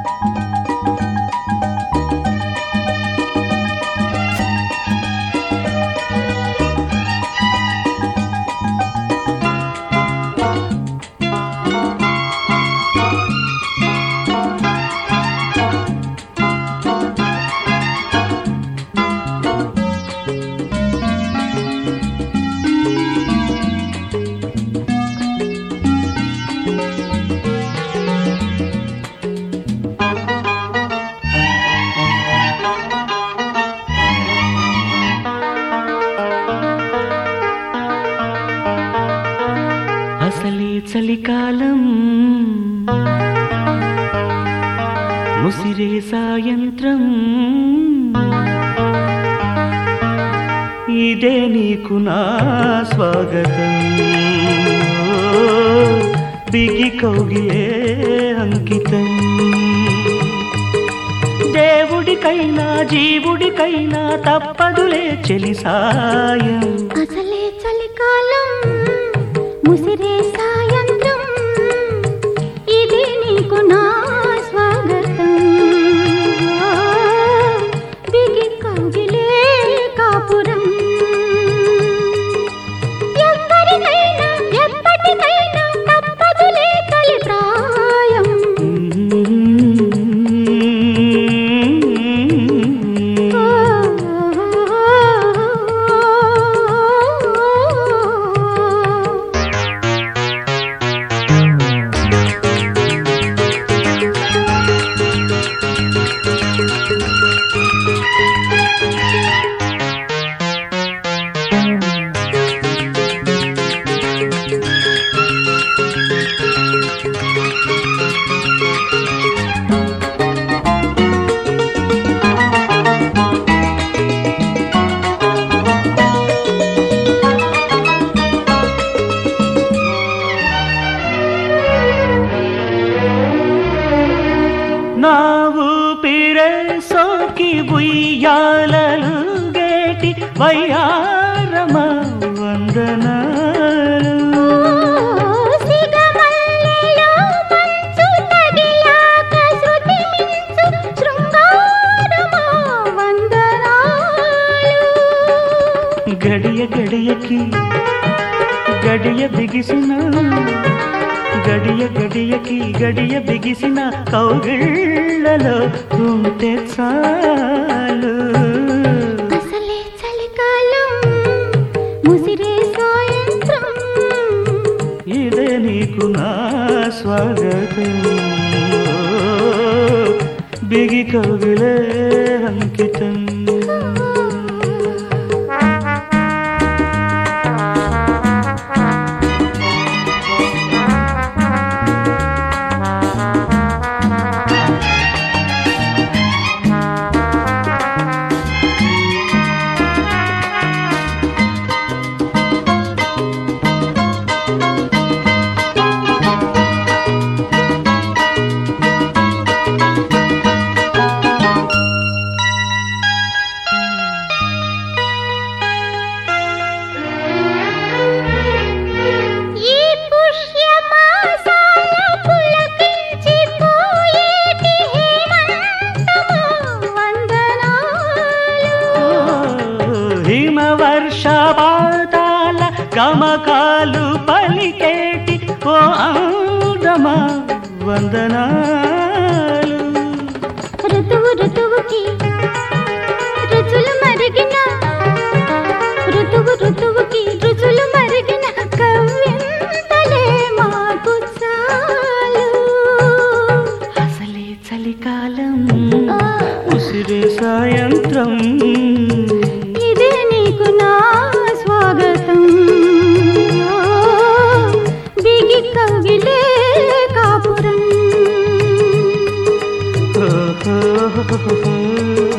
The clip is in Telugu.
అసలే చలికాలం ముసిరే సాయంత్రం ఇదే నీకు నా స్వాగతం బిగి కౌగిలే అంకితం దేవుడికైనా జీవుడికైనా తప్పదులే చెలి సాయం అసలే చలికాలం ముసిరే సాయంత్రం ఇది నీకు నా స్వాగతం బిగి కౌగిలే కాపురం ఎవ్వరికైనా ఎప్పటికైనా తప్పదులే తొలి ప్రాయం నా ఊపిరే సోకి ఉయ్యాలలు గేటి వయ్యారమ వందనాలు సిగమల్లెలో మంచు తగిలాక శృతి మించు శృంగారమ వందనాలు గడియ గడియకి గడియ బిగిసిన గడియ బిగిసిన కౌగిళ్ళలో ఉంటే చాలు అసలే చలికాలం ముసిరే సాయంత్రం ఇదే నీకు నా స్వాగతం బిగి కౌగిలే అంకితం వర్షపాతాల గమకాలు పలికేటి ఓ అందమా వందనాలు ఋతువు ఋతువుకి రుచులు మరిగిన ఋతువుకి రుచులు మరిగిన కవ్వింతలే మాకు చాలు అసలే చలికాలం ఉసిరే సాయంత్రం ఇదే నీకు నా స్వాగతం బిగి కౌగిలే కాపురం